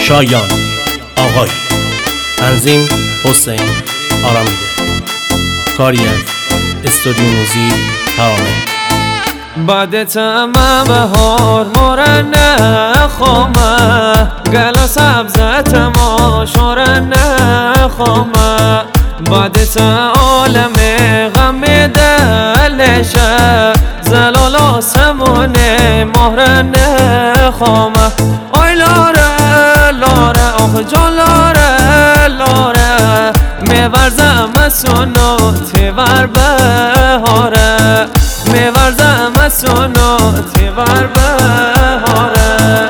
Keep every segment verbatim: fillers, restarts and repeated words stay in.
شایان آقای، تنظیم حسین آرامیده، کاری از استودیو موزیک ترانه. بعد تمام بهار مورن خامه گلا سبزت ما شورن خامه بعد تا عالم غم دلشه زلال آسمون مهرن خامه آی لاره لاره آخ جان لاره لاره میورزم سنو تیور بهاره میورزم سنو تیور بهاره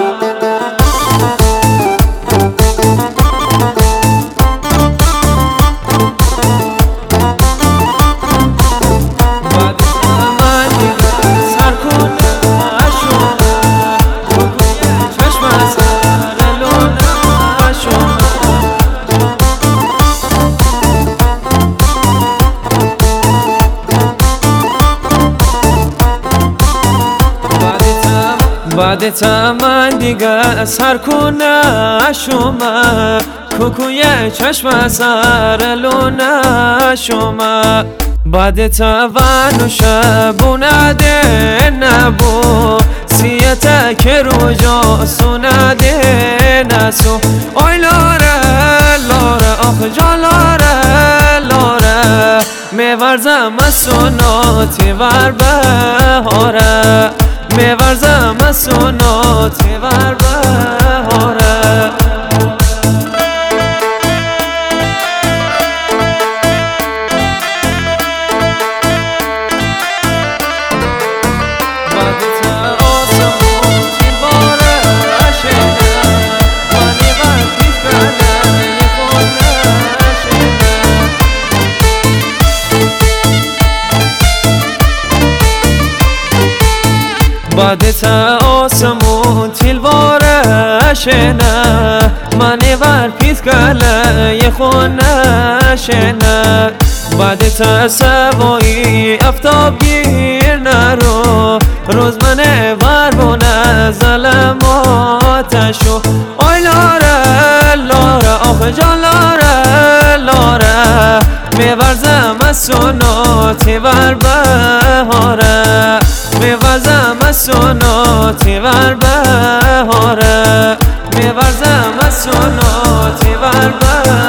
بعد من دیگه سر کنه شما کوکوی چشم سر لونه شما بعد تا و شبونه ده نبو سیته که رو جا سونه ده نسو آی لاره لاره آخ جا لاره لاره میورزم سناتی ور بهاره میورزم سناتی ور بهاره بعد تا آسمون تیلواره شنه منی ور پیت کله یه خونه شنه بعد تا سوایی افتاب گیر نرو روز منه ور بونه ظلماتشو آی لاره لاره آخ جان لاره لاره میورزم سناتی ور بهاره میورزم سناتی ور بهاره میورزم سناتی ور بهاره